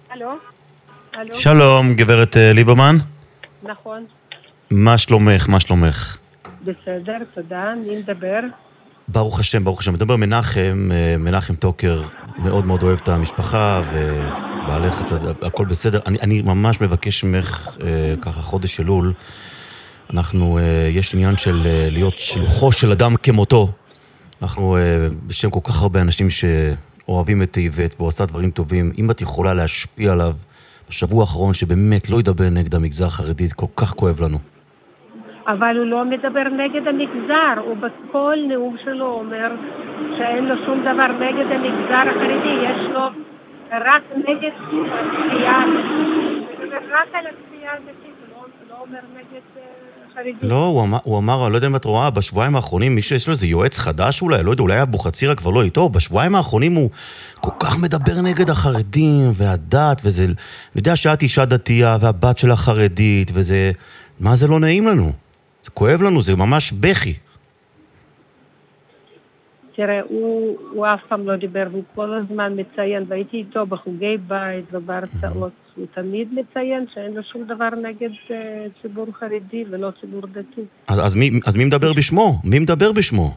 הלו? הלו? שלום, גברת ליברמן. נכון. מה שלומך? מה שלומך? בסדר, תודה. מי מדבר? ברוך השם, ברוך השם. מדבר מנחם טוקר, מאוד מאוד אוהב את המשפחה, ובעלך, הכל בסדר. אני ממש מבקש ממך, ככה חודש אלול, יש עניין של להיות שלוחו של אדם כמותו. אנחנו בשם כל כך הרבה אנשים שאוהבים את איווט ועושה דברים טובים. אם את יכולה להשפיע עליו בשבוע האחרון, שבאמת לא ידבר נגד המגזר החרדי, כל כך כואב לנו. אבל הוא לא מדבר נגד המגזר, הוא בכל נאום שלו אומר שאין לו שום דבר נגד המגזר החרדי, יש לו רק נגד הכפייה הדתית, רק על הכפייה הדתית, הוא לא אומר נגד חרדי. לא, הוא אמר, אני לא יודע אם את רואה, בשבועיים האחרונים, מי שיש לו איזה יועץ חדש אולי, לא יודע, אולי אבוחצירא כבר לא איתו, בשבועיים האחרונים הוא כל כך מדבר נגד החרדים והדת, וזה, אני יודע שאת אישה דתייה והבת שלה חרדית, וזה, מה זה לא נעים לנו? זה כואב לנו, זה ממש בכי. תראה, הוא אף פעם לא דיבר, והוא כל הזמן מציין, והייתי איתו בחוגי בית ובהרצאות, הוא תמיד מציין שאין לו שום דבר נגד ציבור חרדי ולא ציבור דתי. אז מי מדבר בשמו? מי מדבר בשמו?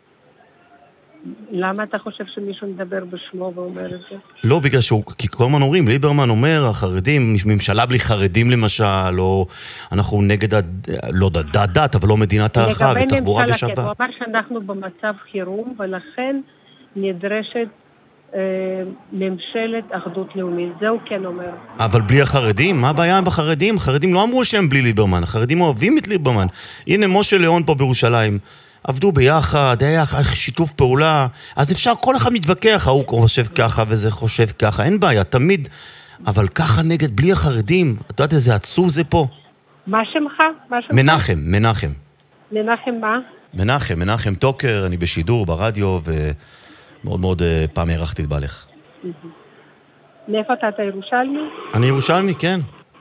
למה אתה חושב שמישהו מדבר בשמו ואומר את זה? לא, בגלל כי כל הזמן אומרים, ליברמן אומר, החרדים, ממשלה בלי חרדים למשל, או אנחנו נגד, לא דת, אבל לא מדינת ההלכה, ותחבורה בשבת. הוא אמר שאנחנו במצב חירום, ולכן נדרשת ממשלת אחדות לאומית. זה הוא כן אומר. אבל בלי החרדים? מה הבעיה בחרדים? החרדים לא אמרו שהם בלי ליברמן, החרדים אוהבים את ליברמן. הנה משה ליאון פה בירושלים. עבדו ביחד, היה שיתוף פעולה, אז אפשר, כל אחד מתווכח, הוא חושב ככה וזה חושב ככה, אין בעיה, תמיד, אבל ככה נגד, בלי החרדים, אתה יודעת איזה עצוב זה פה? מה שמך? מנחם. מנחם מה? מנחם טוקר, אני בשידור, ברדיו, ומאוד מאוד פעם הערכתי את בעלך. מאיפה אתה ירושלמי? אני ירושלמי, כן.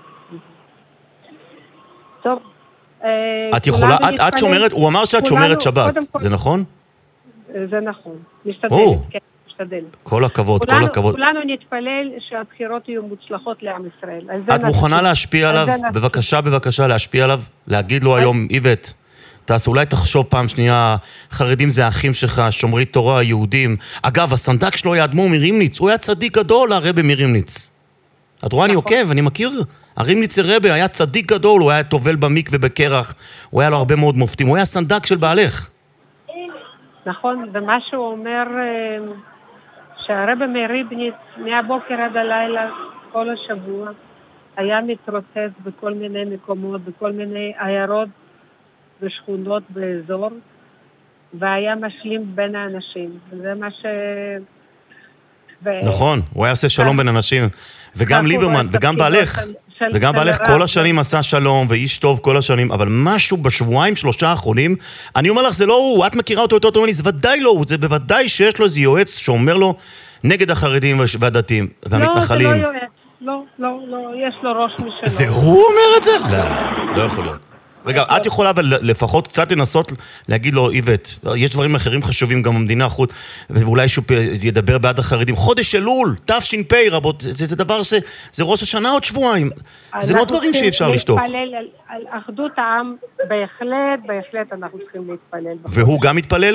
טוב. את יכולה, את שומרת, הוא אמר שאת שומרת שבת, זה נכון? זה נכון, משתדלת, כן, משתדלת. כל הכבוד, כל הכבוד. כולנו נתפלל שהבחירות יהיו מוצלחות לעם ישראל. את מוכנה להשפיע עליו? בבקשה להשפיע עליו, להגיד לו היום, איווט, אולי תחשוב פעם שנייה, חרדים זה האחים שלך, שומרי תורה, יהודים. אגב, הסנדק שלו היה אדמו"ר מרימניץ, הוא היה צדיק גדול, הרבי מרימניץ. את רואה, אני עוקב, אני מכיר... הרימניץ רבי היה צדיק גדול, הוא היה טובל במקווה בקרח, הוא היה לו הרבה מאוד מופתים, הוא היה סנדק של בעלך. נכון, ומה שהוא אומר, שהרבי מריבניץ מהבוקר עד הלילה, כל השבוע, היה מתרוצץ בכל מיני מקומות, בכל מיני עיירות ושכונות באזור, והיה משלים בין האנשים. זה מה ש... נכון, הוא היה עושה שלום בין אנשים, וגם ליברמן, וגם בעלך כל השנים עשה שלום, ואיש טוב כל השנים, אבל משהו בשבועיים, 3 האחרונים, אני אומר לך, זה לא הוא, את מכירה אותו יותר טוב ממני, זה ודאי לא הוא, זה בוודאי שיש לו איזה יועץ שאומר לו נגד החרדים והדתיים והמתנחלים. לא, זה לא יועץ, לא, יש לו ראש משלו. זה הוא אומר את זה? לא יכול להיות. רגע, את יכולה אבל לפחות קצת לנסות להגיד לו, איווט, יש דברים אחרים חשובים גם במדינה החוץ, ואולי שהוא ידבר בעד החרדים. חודש אלול, תש"פ, רבות, זה דבר זה ראש השנה עוד שבועיים. זה לא דברים שאי אפשר לשתוק. אנחנו צריכים להתפלל על אחדות העם, בהחלט אנחנו צריכים להתפלל. והוא גם מתפלל?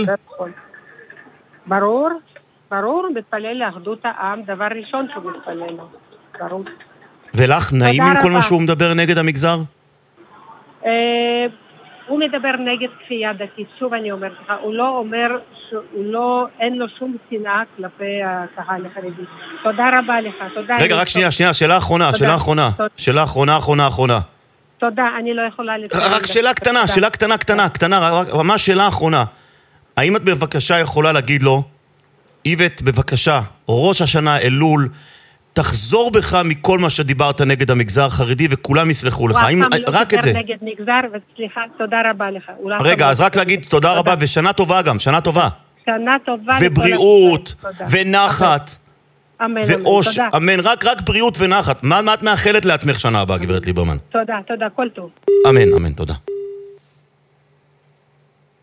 ברור, מתפלל לאחדות העם, דבר ראשון שהוא מתפלל לו. ברור. ולך נעים עם כל מה שהוא מדבר נגד המגזר? הוא מדבר נגד כפייה דתית, שוב אני אומרת לך, הוא לא אומר אין לו שום שנאה כלפי הקהל החרדי. תודה רבה לך, תודה. רגע, רק שנייה, שאלה אחרונה. תודה, אני לא יכולה לתת. רק שאלה קטנה, ממש שאלה אחרונה. האם את בבקשה יכולה להגיד לו, איווט, בבקשה, ראש השנה, אלול, תחזור בך מכל מה שדיברת נגד המגזר החרדי, וכולם יסלחו לך. רק את זה. נגד מגזר, וסליחה, תודה רבה לך. רגע, אז רק להגיד תודה רבה, ושנה טובה גם, שנה טובה. שנה טובה. ובריאות, ונחת. אמן, ואוש, אמן, רק בריאות ונחת. מה את מאחלת לעצמך שנה הבאה, גברת ליברמן? תודה, כל טוב. אמן, תודה.